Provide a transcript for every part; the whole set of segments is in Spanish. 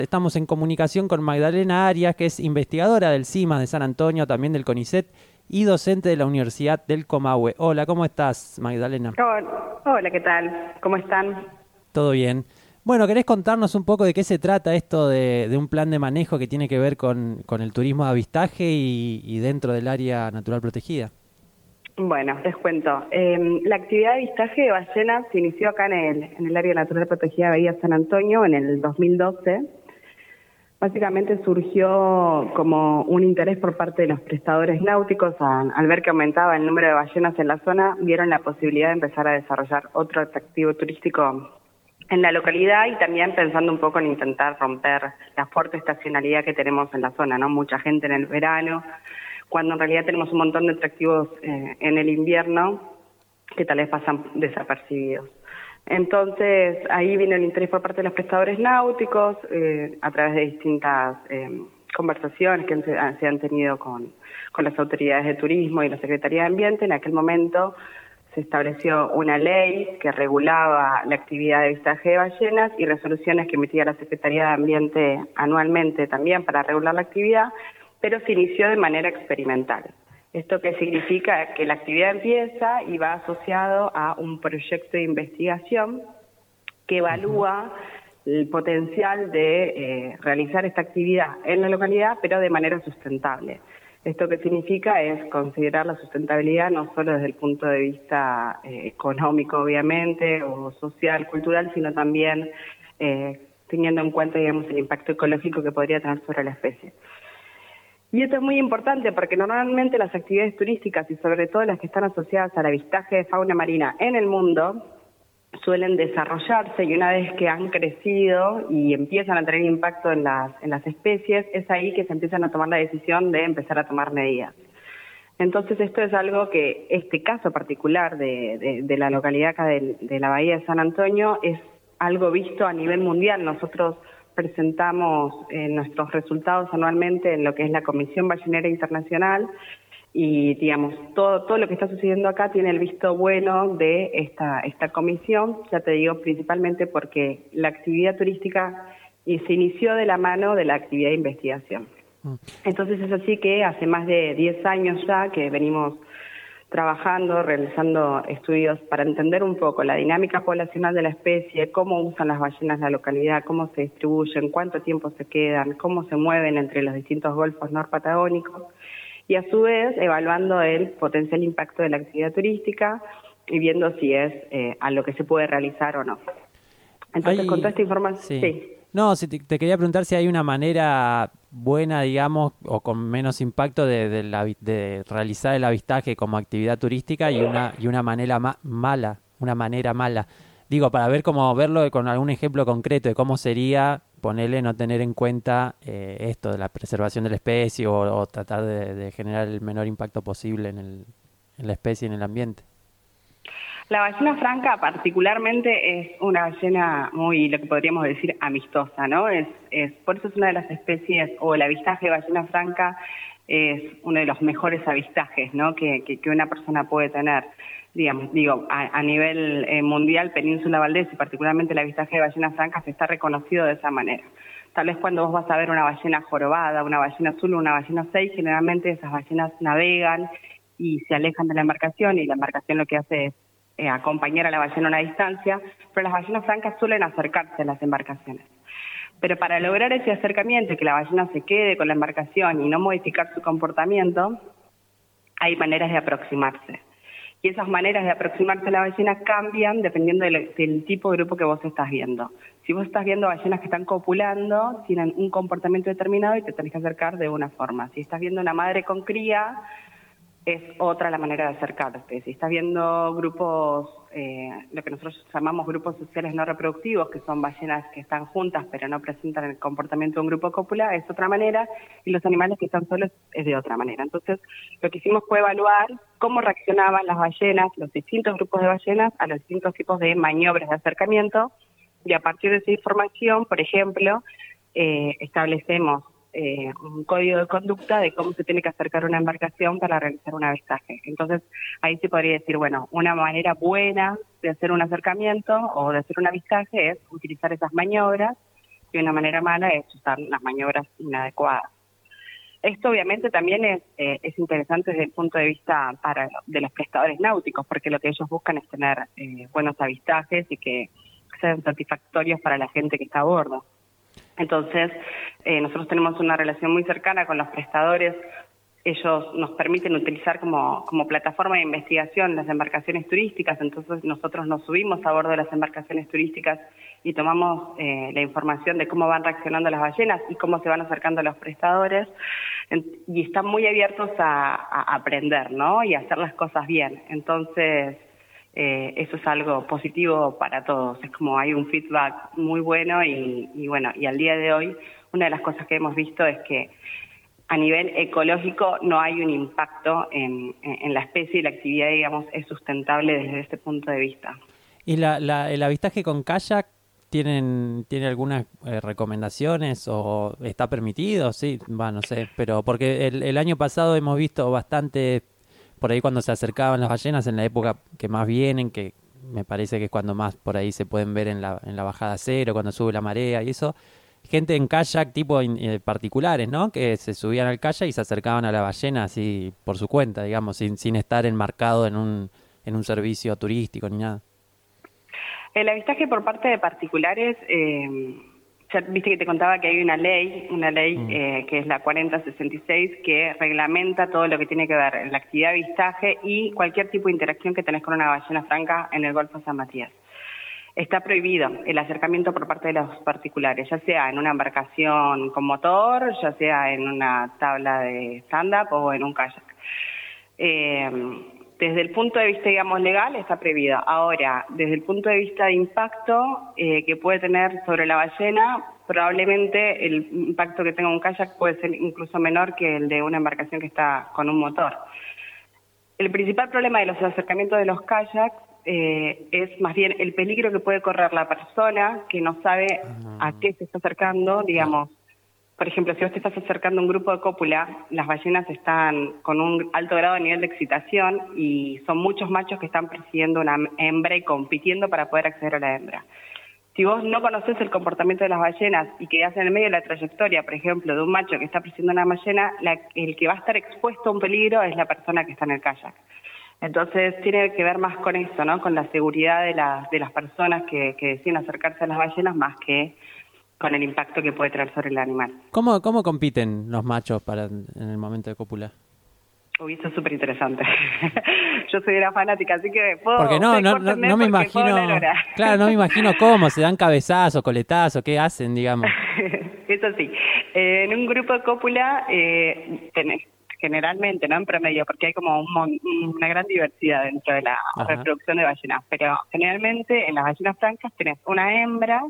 Estamos en comunicación con Magdalena Arias, que es investigadora del CIMAS de San Antonio, también del CONICET, y docente de la Universidad del Comahue. Hola, ¿cómo estás, Magdalena? Hola, ¿qué tal? ¿Cómo están? ¿Todo bien? Bueno, ¿querés contarnos un poco de qué se trata esto de un plan de manejo que tiene que ver con el turismo de avistaje y dentro del área natural protegida? Bueno, les cuento. La actividad de avistaje de ballenas se inició acá en el área natural protegida de Bahía San Antonio en el 2012. Básicamente surgió como un interés por parte de los prestadores náuticos al ver que aumentaba el número de ballenas en la zona, vieron la posibilidad de empezar a desarrollar otro atractivo turístico en la localidad y también pensando un poco en intentar romper la fuerte estacionalidad que tenemos en la zona, ¿no? Mucha gente en el verano, cuando en realidad tenemos un montón de atractivos en el invierno que tal vez pasan desapercibidos. Entonces, ahí vino el interés por parte de los prestadores náuticos, a través de distintas conversaciones que se han tenido con las autoridades de turismo y la Secretaría de Ambiente. En aquel momento se estableció una ley que regulaba la actividad de avistaje de ballenas y resoluciones que emitía la Secretaría de Ambiente anualmente también para regular la actividad, pero se inició de manera experimental. ¿Esto qué significa? Que la actividad empieza y va asociado a un proyecto de investigación que evalúa el potencial de realizar esta actividad en la localidad, pero de manera sustentable. ¿Esto qué significa? Es considerar la sustentabilidad no solo desde el punto de vista económico, obviamente, o social, cultural, sino también teniendo en cuenta, digamos, el impacto ecológico que podría tener sobre la especie. Y esto es muy importante porque normalmente las actividades turísticas y sobre todo las que están asociadas al avistaje de fauna marina en el mundo suelen desarrollarse y una vez que han crecido y empiezan a tener impacto en las especies, es ahí que se empiezan a tomar la decisión de empezar a tomar medidas. Entonces esto es algo que este caso particular de la localidad acá de la Bahía de San Antonio es algo visto a nivel mundial. Nosotros presentamos nuestros resultados anualmente en lo que es la Comisión Ballenera Internacional y, digamos, todo lo que está sucediendo acá tiene el visto bueno de esta comisión, ya te digo, principalmente porque la actividad turística se inició de la mano de la actividad de investigación. Entonces es así que hace más de 10 años ya que venimos trabajando, realizando estudios para entender un poco la dinámica poblacional de la especie, cómo usan las ballenas la localidad, cómo se distribuyen, cuánto tiempo se quedan, cómo se mueven entre los distintos golfos norpatagónicos y a su vez evaluando el potencial impacto de la actividad turística y viendo si es a lo que se puede realizar o no. Entonces con toda esta información, Sí. sí. No, si te quería preguntar si hay una manera buena, digamos, o con menos impacto de realizar el avistaje como actividad turística y una manera mala, una manera mala. Digo, para ver cómo verlo con algún ejemplo concreto de cómo sería ponerle no tener en cuenta esto de la preservación de la especie o tratar de generar el menor impacto posible en la especie y en el ambiente. La ballena franca particularmente es una ballena muy, lo que podríamos decir, amistosa, ¿no? Por eso es una de las especies, o el avistaje de ballena franca es uno de los mejores avistajes, ¿no? que una persona puede tener. Digamos, digo, a nivel mundial, Península Valdés y particularmente el avistaje de ballenas francas está reconocido de esa manera. Tal vez cuando vos vas a ver una ballena jorobada, una ballena azul o una ballena 6, generalmente esas ballenas navegan y se alejan de la embarcación y la embarcación lo que hace es acompañar a la ballena a una distancia, pero las ballenas francas suelen acercarse a las embarcaciones. Pero para lograr ese acercamiento y que la ballena se quede con la embarcación y no modificar su comportamiento, hay maneras de aproximarse. Y esas maneras de aproximarse a la ballena cambian dependiendo del tipo de grupo que vos estás viendo. Si vos estás viendo ballenas que están copulando, tienen un comportamiento determinado y te tenés que acercar de una forma. Si estás viendo una madre con cría, es otra la manera de acercarte. Si estás viendo grupos, lo que nosotros llamamos grupos sociales no reproductivos, que son ballenas que están juntas pero no presentan el comportamiento de un grupo cópula, es otra manera, y los animales que están solos es de otra manera. Entonces, lo que hicimos fue evaluar cómo reaccionaban las ballenas, los distintos grupos de ballenas, a los distintos tipos de maniobras de acercamiento, y a partir de esa información, por ejemplo, establecemos un código de conducta de cómo se tiene que acercar una embarcación para realizar un avistaje. Entonces, ahí se podría decir, bueno, una manera buena de hacer un acercamiento o de hacer un avistaje es utilizar esas maniobras y una manera mala es usar las maniobras inadecuadas. Esto obviamente también es interesante desde el punto de vista de los pescadores náuticos, porque lo que ellos buscan es tener buenos avistajes y que sean satisfactorios para la gente que está a bordo. Entonces, nosotros tenemos una relación muy cercana con los prestadores. Ellos nos permiten utilizar como plataforma de investigación las embarcaciones turísticas, entonces nosotros nos subimos a bordo de las embarcaciones turísticas y tomamos la información de cómo van reaccionando las ballenas y cómo se van acercando a los prestadores, y están muy abiertos a aprender, ¿no? Y a hacer las cosas bien. Entonces, eso es algo positivo para todos. Es como hay un feedback muy bueno y bueno, y al día de hoy una de las cosas que hemos visto es que a nivel ecológico no hay un impacto en la especie y la actividad, digamos, es sustentable desde este punto de vista. ¿Y el avistaje con kayak tiene algunas recomendaciones o está permitido? Sí, no sé, pero porque el año pasado hemos visto bastante, por ahí cuando se acercaban las ballenas, en la época que más vienen, que me parece que es cuando más por ahí se pueden ver en la bajada cero, cuando sube la marea y eso, gente en kayak tipo particulares, ¿no? Que se subían al kayak y se acercaban a la ballena así por su cuenta, digamos, sin estar enmarcado en un servicio turístico ni nada. El avistaje por parte de particulares, ya viste que te contaba que hay una ley que es la 4066, que reglamenta todo lo que tiene que ver la actividad de avistaje y cualquier tipo de interacción que tenés con una ballena franca en el Golfo San Matías. Está prohibido el acercamiento por parte de los particulares, ya sea en una embarcación con motor, ya sea en una tabla de stand-up o en un kayak. Desde el punto de vista, digamos, legal, está prohibido. Ahora, desde el punto de vista de impacto que puede tener sobre la ballena, probablemente el impacto que tenga un kayak puede ser incluso menor que el de una embarcación que está con un motor. El principal problema de los acercamientos de los kayaks es más bien el peligro que puede correr la persona que no sabe a qué se está acercando, digamos. Por ejemplo, si vos te estás acercando a un grupo de cópula, las ballenas están con un alto grado de nivel de excitación y son muchos machos que están persiguiendo una hembra y compitiendo para poder acceder a la hembra. Si vos no conocés el comportamiento de las ballenas y quedás en el medio de la trayectoria, por ejemplo, de un macho que está persiguiendo una ballena, el que va a estar expuesto a un peligro es la persona que está en el kayak. Entonces tiene que ver más con eso, ¿no? Con la seguridad de las personas que deciden acercarse a las ballenas más que con el impacto que puede tener sobre el animal. ¿Cómo compiten los machos en el momento de cópula? Uy, eso es súper interesante. Yo soy una fanática, así que porque no me imagino, claro, no me imagino cómo, se dan cabezazos, coletazos, qué hacen, digamos. Eso sí, en un grupo de cópula tenés generalmente, no en promedio, porque hay como una gran diversidad dentro de la reproducción de ballenas, pero generalmente en las ballenas francas tenés una hembra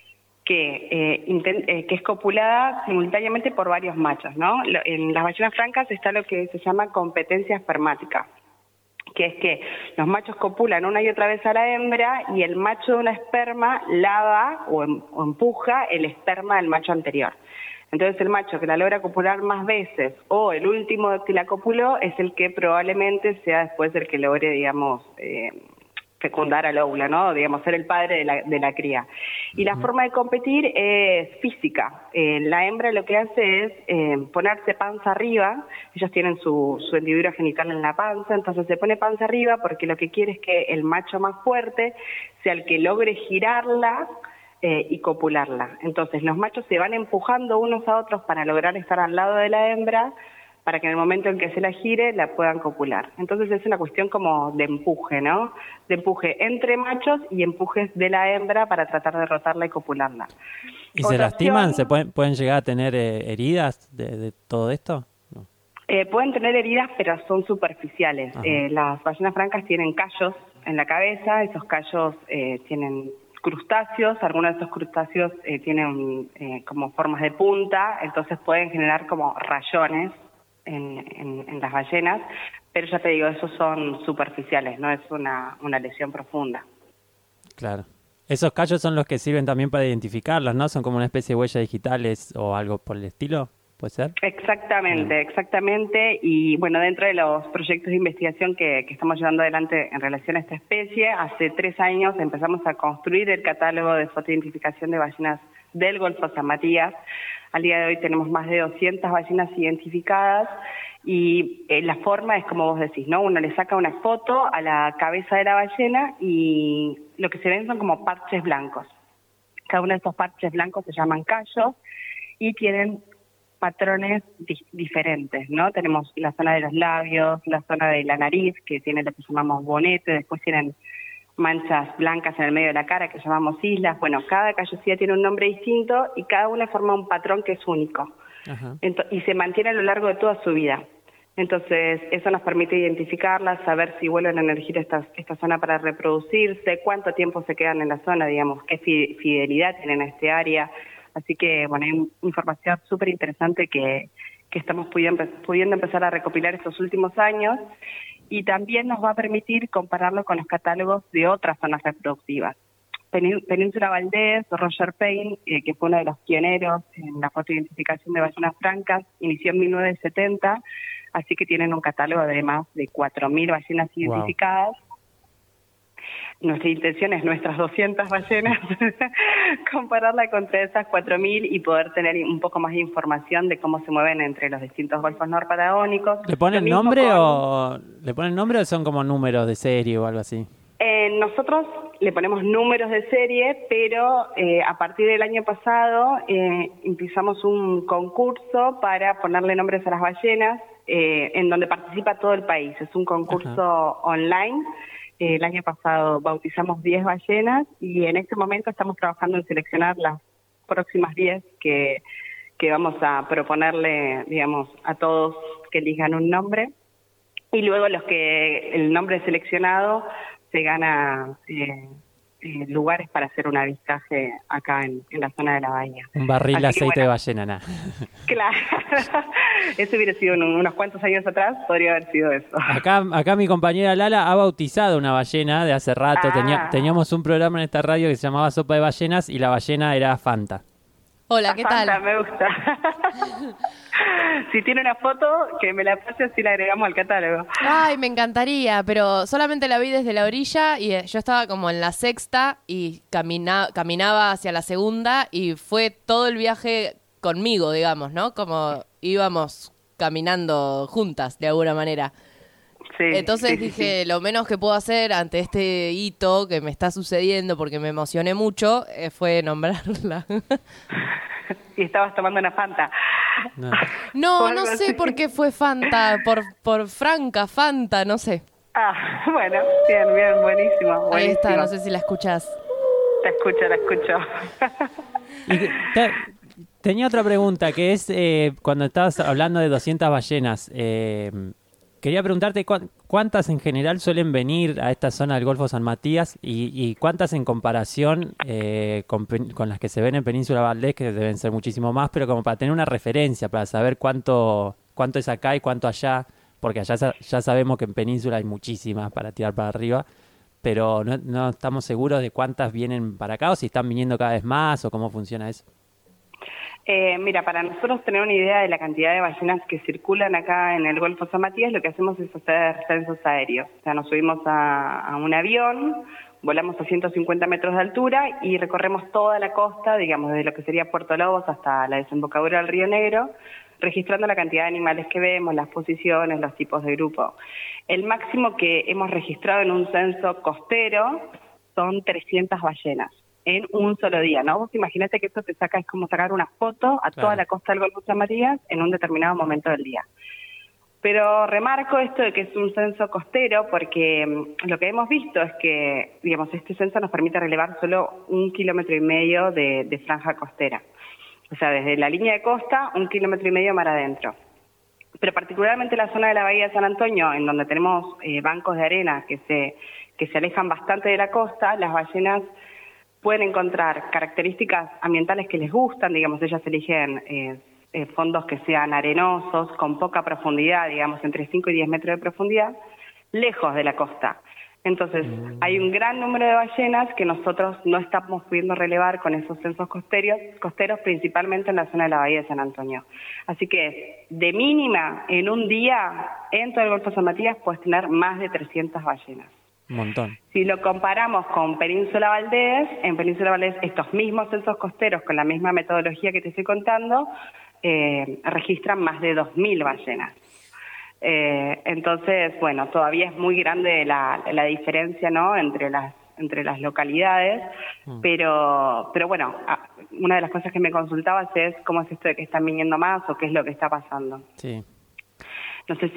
que es copulada simultáneamente por varios machos, ¿no? En las ballenas francas está lo que se llama competencia espermática, que es que los machos copulan una y otra vez a la hembra y el macho de una esperma lava o empuja el esperma del macho anterior. Entonces el macho que la logra copular más veces o el último que la copuló es el que probablemente sea después el que logre, digamos, fecundar al óvulo, ¿no? Digamos, ser el padre de la cría. Y la forma de competir es física. La hembra lo que hace es ponerse panza arriba. Ellos tienen su hendidura genital en la panza, entonces se pone panza arriba porque lo que quiere es que el macho más fuerte sea el que logre girarla y copularla. Entonces los machos se van empujando unos a otros para lograr estar al lado de la hembra, para que en el momento en que se la gire la puedan copular. Entonces es una cuestión como de empuje, ¿no? De empuje entre machos y empujes de la hembra para tratar de derrotarla y copularla. ¿Y se lastiman? ¿Se pueden llegar a tener heridas de todo esto? No. Pueden tener heridas, pero son superficiales. Las ballenas francas tienen callos en la cabeza, esos callos tienen crustáceos, algunos de esos crustáceos tienen como formas de punta, entonces pueden generar como rayones en las ballenas, pero ya te digo, esos son superficiales, no es una lesión profunda. Claro. Esos callos son los que sirven también para identificarlas, ¿no? Son como una especie de huellas digitales o algo por el estilo, ¿puede ser? Exactamente. Y bueno, dentro de los proyectos de investigación que estamos llevando adelante en relación a esta especie, hace 3 años empezamos a construir el catálogo de fotoidentificación de ballenas del Golfo San Matías. Al día de hoy tenemos más de 200 ballenas identificadas y la forma es como vos decís, ¿no? Uno le saca una foto a la cabeza de la ballena y lo que se ven son como parches blancos. Cada uno de estos parches blancos se llaman callos y tienen patrones diferentes, ¿no? Tenemos la zona de los labios, la zona de la nariz, que tiene lo que llamamos bonete, después tienen manchas blancas en el medio de la cara, que llamamos islas. Bueno, cada callosía tiene un nombre distinto y cada una forma un patrón que es único. Ajá. Y se mantiene a lo largo de toda su vida. Entonces, eso nos permite identificarlas, saber si vuelven a elegir esta zona para reproducirse, cuánto tiempo se quedan en la zona, digamos, qué fidelidad tienen a este área. Así que, bueno, hay información súper interesante que estamos pudiendo empezar a recopilar estos últimos años y también nos va a permitir compararlo con los catálogos de otras zonas reproductivas. Península Valdés, Roger Payne, que fue uno de los pioneros en la fotoidentificación de ballenas francas, inició en 1970, así que tienen un catálogo de más de 4.000 ballenas identificadas. Nuestra intención es nuestras 200 ballenas, compararla contra esas 4.000 y poder tener un poco más de información de cómo se mueven entre los distintos golfos norpatagónicos. ¿Le ponen nombre o son como números de serie o algo así? Nosotros le ponemos números de serie, pero a partir del año pasado empezamos un concurso para ponerle nombres a las ballenas, en donde participa todo el país. Es un concurso online. El año pasado bautizamos 10 ballenas y en este momento estamos trabajando en seleccionar las próximas 10 que vamos a proponerle, digamos, a todos que elijan un nombre. Y luego el nombre seleccionado se gana lugares para hacer un avistaje acá en la zona de la bahía. Un barril de aceite de ballena, nada. Claro, eso hubiera sido unos cuantos años atrás, podría haber sido eso. Acá mi compañera Lala ha bautizado una ballena de hace rato. Teníamos un programa en esta radio que se llamaba Sopa de Ballenas y la ballena era Fanta. Hola, ¿qué Fanta, tal? Me gusta. Si tiene una foto, que me la pase así la agregamos al catálogo. Ay, me encantaría, pero solamente la vi desde la orilla y yo estaba como en la sexta y caminaba hacia la segunda y fue todo el viaje conmigo, digamos, ¿no? Como íbamos caminando juntas, de alguna manera. Sí, Entonces dije, lo menos que puedo hacer ante este hito que me está sucediendo, porque me emocioné mucho, fue nombrarla. Y estabas tomando una Fanta. No sé por qué fue Fanta, por Franca, Fanta, no sé. Ah, bueno, bien, buenísimo. Ahí está, no sé si la escuchás. La escucho. Tenía otra pregunta, que es, cuando estabas hablando de 200 ballenas, quería preguntarte cuántas en general suelen venir a esta zona del Golfo San Matías y cuántas en comparación con las que se ven en Península Valdés, que deben ser muchísimo más, pero como para tener una referencia, para saber cuánto es acá y cuánto allá, porque allá ya sabemos que en Península hay muchísimas para tirar para arriba, pero no estamos seguros de cuántas vienen para acá o si están viniendo cada vez más o cómo funciona eso. Mira, para nosotros tener una idea de la cantidad de ballenas que circulan acá en el Golfo San Matías, lo que hacemos es hacer censos aéreos. O sea, nos subimos a un avión, volamos a 150 metros de altura y recorremos toda la costa, digamos, desde lo que sería Puerto Lobos hasta la desembocadura del Río Negro, registrando la cantidad de animales que vemos, las posiciones, los tipos de grupo. El máximo que hemos registrado en un censo costero son 300 ballenas. En un solo día, ¿no? Vos imaginate que esto es como sacar una foto a toda la costa del Golfo San Matías en un determinado momento del día. Pero remarco esto de que es un censo costero porque lo que hemos visto es que, digamos, este censo nos permite relevar solo 1,5 kilómetros de franja costera. O sea, desde la línea de costa, 1,5 kilómetros mar adentro. Pero particularmente la zona de la Bahía de San Antonio, en donde tenemos bancos de arena que se alejan bastante de la costa, las ballenas pueden encontrar características ambientales que les gustan, digamos, ellas eligen fondos que sean arenosos, con poca profundidad, digamos, entre 5 y 10 metros de profundidad, lejos de la costa. Entonces, hay un gran número de ballenas que nosotros no estamos pudiendo relevar con esos censos costeros, principalmente en la zona de la Bahía de San Antonio. Así que, de mínima, en un día, en todo el Golfo San Matías, puedes tener más de 300 ballenas. Un montón. Si lo comparamos con Península Valdés, en Península Valdés estos mismos censos costeros con la misma metodología que te estoy contando, registran más de 2.000 ballenas. Entonces, bueno, todavía es muy grande la diferencia, ¿no?, entre las localidades, pero bueno, una de las cosas que me consultabas es cómo es esto de que están viniendo más o qué es lo que está pasando. Sí. No sé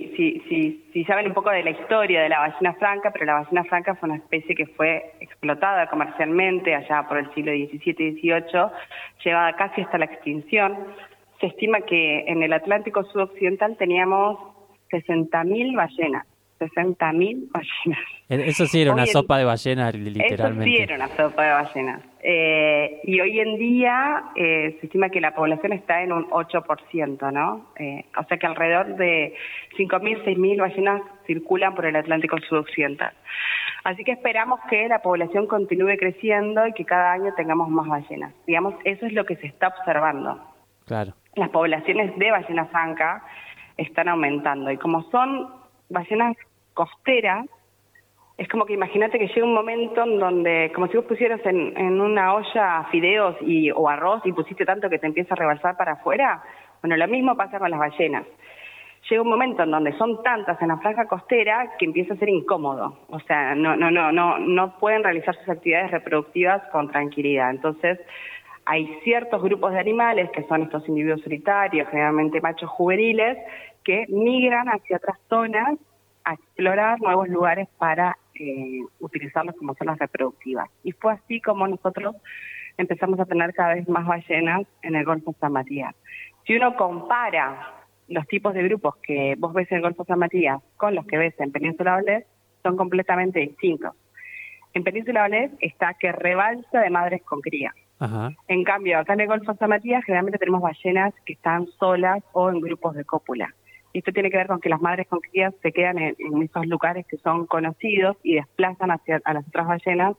si saben un poco de la historia de la ballena franca, pero la ballena franca fue una especie que fue explotada comercialmente allá por el siglo XVII y XVIII, llevada casi hasta la extinción. Se estima que en el Atlántico sudoccidental teníamos 60.000 ballenas. 60.000 ballenas. Eso sí era una sopa de ballenas, literalmente. Eso sí era una sopa de ballenas. Y hoy en día se estima que la población está en un 8%, ¿no? O sea que alrededor de 5.000, 6.000 ballenas circulan por el Atlántico sudoccidental. Así que esperamos que la población continúe creciendo y que cada año tengamos más ballenas. Digamos, eso es lo que se está observando. Claro. Las poblaciones de ballena franca están aumentando. Y como son ballenas costeras, es como que imagínate que llega un momento en donde, como si vos pusieras en una olla fideos o arroz y pusiste tanto que te empieza a rebalsar para afuera. Bueno, lo mismo pasa con las ballenas. Llega un momento en donde son tantas en la franja costera que empieza a ser incómodo. O sea, no pueden realizar sus actividades reproductivas con tranquilidad. Entonces, hay ciertos grupos de animales, que son estos individuos solitarios, generalmente machos juveniles, que migran hacia otras zonas a explorar nuevos lugares para utilizarlos como zonas reproductivas. Y fue así como nosotros empezamos a tener cada vez más ballenas en el Golfo San Matías. Si uno compara los tipos de grupos que vos ves en el Golfo San Matías con los que ves en Península Valdés, son completamente distintos. En Península Valdés está que rebalsa de madres con cría. Ajá. En cambio, acá en el Golfo San Matías generalmente tenemos ballenas que están solas o en grupos de cópula. Y esto tiene que ver con que las madres con crías se quedan en esos lugares que son conocidos y desplazan a las otras ballenas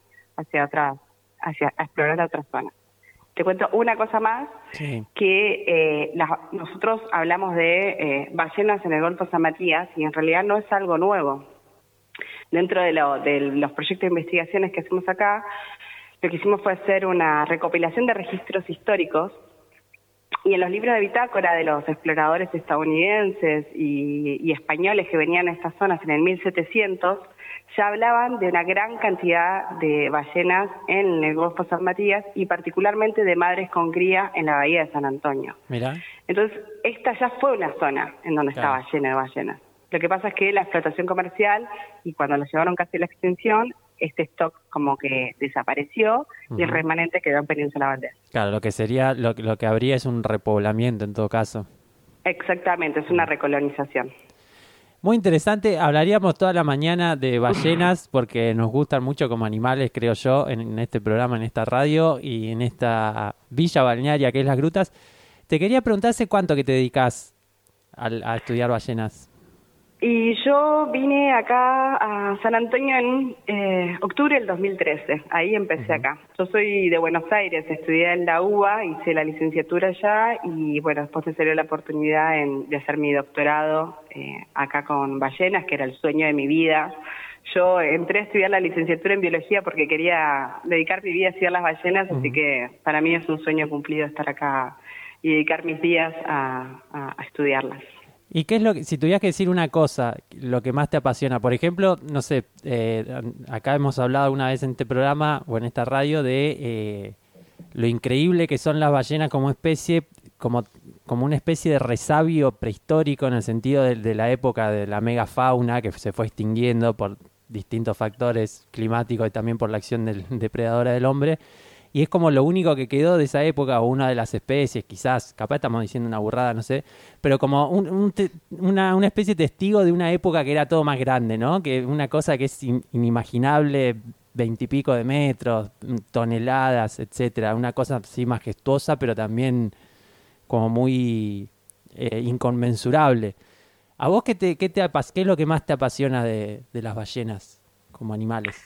hacia explorar otras zonas. Te cuento una cosa más, Sí. que nosotros hablamos de ballenas en el Golfo San Matías y en realidad no es algo nuevo. Dentro de los proyectos de investigaciones que hacemos acá, lo que hicimos fue hacer una recopilación de registros históricos y en los libros de bitácora de los exploradores estadounidenses y españoles que venían a estas zonas en el 1700, ya hablaban de una gran cantidad de ballenas en el Golfo San Matías y particularmente de madres con cría en la bahía de San Antonio. Mirá. Entonces, esta ya fue una zona en donde Claro. estaba llena de ballenas. Lo que pasa es que la explotación comercial y cuando lo llevaron casi a la extinción, este stock como que desapareció y el remanente quedó en Península Valdés. Claro, lo que sería, lo que habría es un repoblamiento en todo caso. Exactamente, es una recolonización. Muy interesante, hablaríamos toda la mañana de ballenas porque nos gustan mucho como animales, creo yo, en este programa, en esta radio y en esta villa balnearia que es Las Grutas. Te quería preguntar hace cuánto que te dedicas a estudiar ballenas. Y yo vine acá a San Antonio en octubre del 2013, ahí empecé acá. Yo soy de Buenos Aires, estudié en la UBA, hice la licenciatura allá y bueno, después me salió la oportunidad de hacer mi doctorado acá con ballenas, que era el sueño de mi vida. Yo entré a estudiar la licenciatura en biología porque quería dedicar mi vida a estudiar las ballenas, así que para mí es un sueño cumplido estar acá y dedicar mis días a estudiarlas. ¿Y qué es lo que, si tuvieras que decir una cosa, lo que más te apasiona? Por ejemplo, no sé, acá hemos hablado una vez en este programa o en esta radio de lo increíble que son las ballenas como especie, como una especie de resabio prehistórico en el sentido de la época de la megafauna que se fue extinguiendo por distintos factores climáticos y también por la acción depredadora del hombre. Y es como lo único que quedó de esa época, o una de las especies, quizás, capaz estamos diciendo una burrada, no sé, pero como una especie testigo de una época que era todo más grande, ¿no? Que una cosa que es inimaginable, 20 y pico de metros, toneladas, etcétera, una cosa así majestuosa, pero también como muy inconmensurable. ¿A vos qué es lo que más te apasiona de las ballenas como animales?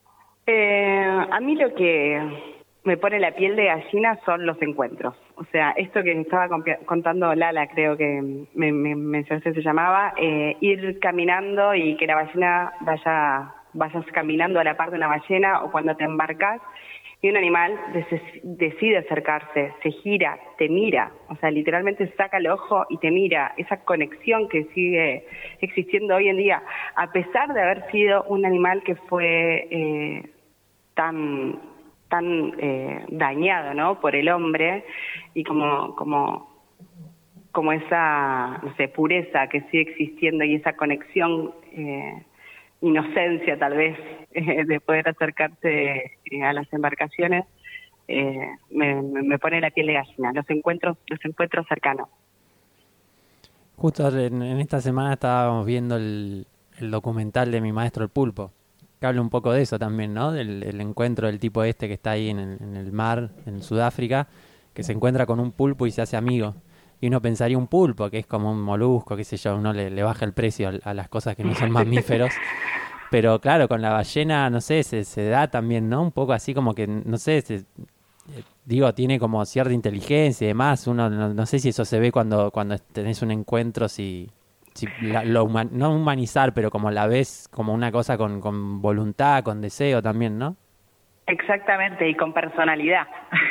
A mí lo que me pone la piel de gallina son los encuentros. O sea, esto que me estaba contando Lala, creo que me mencionaste, se llamaba, ir caminando y que la ballena vaya vayas caminando a la par de una ballena o cuando te embarcas y un animal decide acercarse, se gira, te mira, o sea, literalmente saca el ojo y te mira. Esa conexión que sigue existiendo hoy en día, a pesar de haber sido un animal que fue tan dañado, ¿no?, por el hombre, y como esa, no sé, pureza que sigue existiendo y esa conexión, inocencia tal vez, de poder acercarse a las embarcaciones, me pone la piel de gallina, los encuentros cercanos. Justo en esta semana estábamos viendo el documental de Mi Maestro el Pulpo, que habla un poco de eso también, ¿no? El encuentro del tipo este que está ahí en el mar, en Sudáfrica, que se encuentra con un pulpo y se hace amigo. Y uno pensaría un pulpo, que es como un molusco, qué sé yo, uno le baja el precio a las cosas que no son mamíferos. Pero claro, con la ballena, no sé, se da también, ¿no? Un poco así como que, no sé, digo, tiene como cierta inteligencia y demás. Uno no sé si eso se ve cuando tenés un encuentro, no humanizar, pero como la ves como una cosa con voluntad, con deseo también, ¿no? Exactamente, y con personalidad.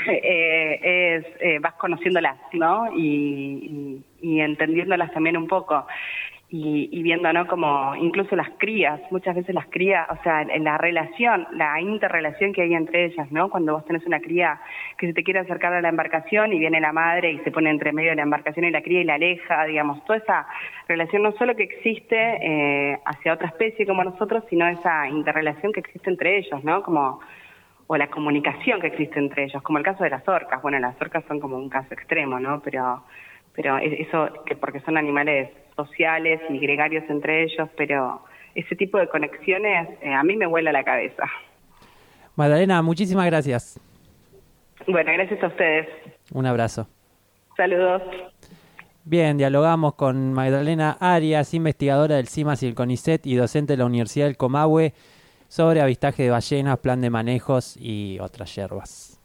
Vas conociéndolas, ¿no? Y entendiéndolas también un poco. Y viendo, ¿no?, como incluso las crías, muchas veces las crías, o sea, en la relación, la interrelación que hay entre ellas, ¿no? Cuando vos tenés una cría que se te quiere acercar a la embarcación y viene la madre y se pone entre medio de la embarcación y la cría y la aleja, digamos, toda esa relación no solo que existe hacia otra especie como nosotros, sino esa interrelación que existe entre ellos, ¿no? O la comunicación que existe entre ellos, como el caso de las orcas. Bueno, las orcas son como un caso extremo, ¿no? Pero eso, que porque son animales sociales y gregarios entre ellos, pero ese tipo de conexiones a mí me vuela la cabeza. Magdalena, muchísimas gracias. Bueno, gracias a ustedes. Un abrazo. Saludos. Bien, dialogamos con Magdalena Arias, investigadora del CIMAS y el CONICET y docente de la Universidad del Comahue, sobre avistaje de ballenas, plan de manejos y otras yerbas.